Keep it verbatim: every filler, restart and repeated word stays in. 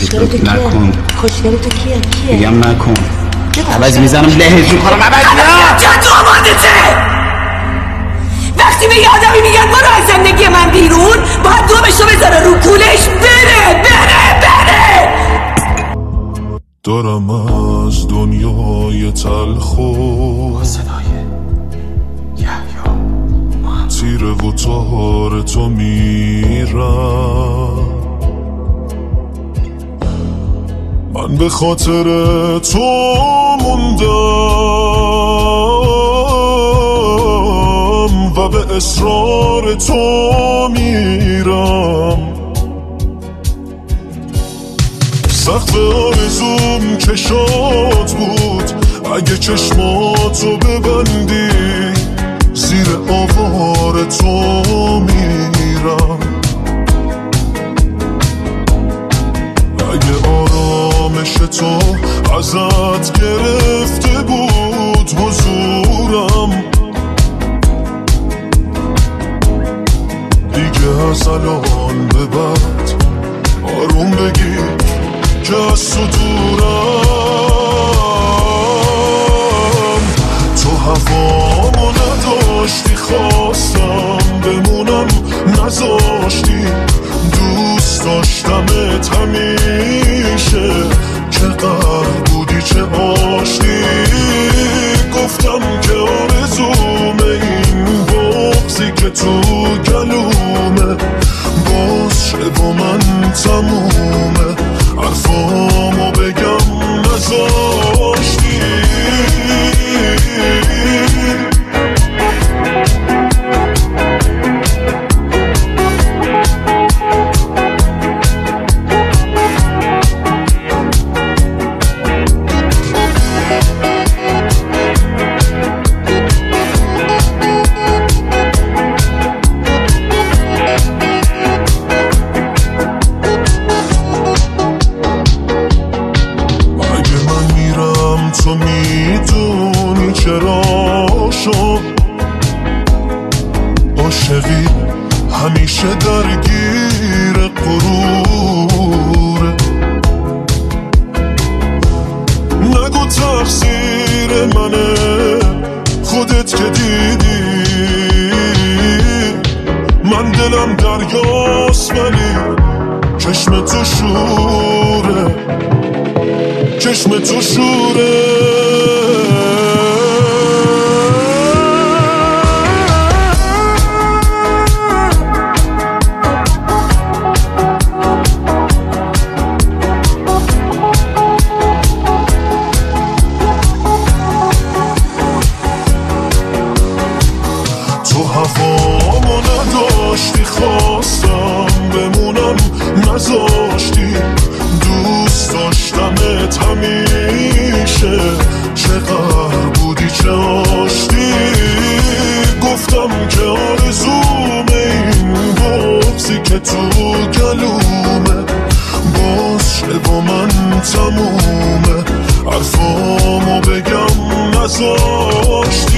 خوشگل تو کیه؟ نکن خوشگل تو کیه؟ کیه؟ میگم نکن عوض میزنم لهش میکنم عوض میزنم چه تو آمادته؟ وقتی به آدمی میگن برو از زندگی من بیرون باید دومشو بذاره رو کولش بره بره بره. دارم از دنیای تلخو صدای یحیی تیره و تار تو میرم، من به خاطر تو موندم و به اصرار تو میرم. سقف آرزوم چشات بود، اگه چشماتو ببندی زیر آوار تو میرم. اگه آرامش تو ازت گرفته بود حضورم، دیگه از الان به بعد آروم بگیر که از تو دورم. تو هوامو نداشتی، خواستم بمونم نذاشتی، دوست داشتمت همیشه، چقدر بودی چه آشتی. گفتم که آرزوم این بغضی که تو گلومه باز شه با من تمومه، حرفامو بگم نذاشتی. تو میدونی چرا شد عاشقی همیشه درگیر غروره. نگو تقصیر منه، خودت که دیدی من دلم دریاست ولی چشم تو شوره، چشم تو شوره. تو هوامو نداشتی، خواستم بمونم نذاشتی، دوست داشتمت همیشه، چقدر بودی چه آشتی. گفتم که آرزوم این بغضی که تو گلومه باز شه با من تمومه، حرفامو بگم نذاشتی.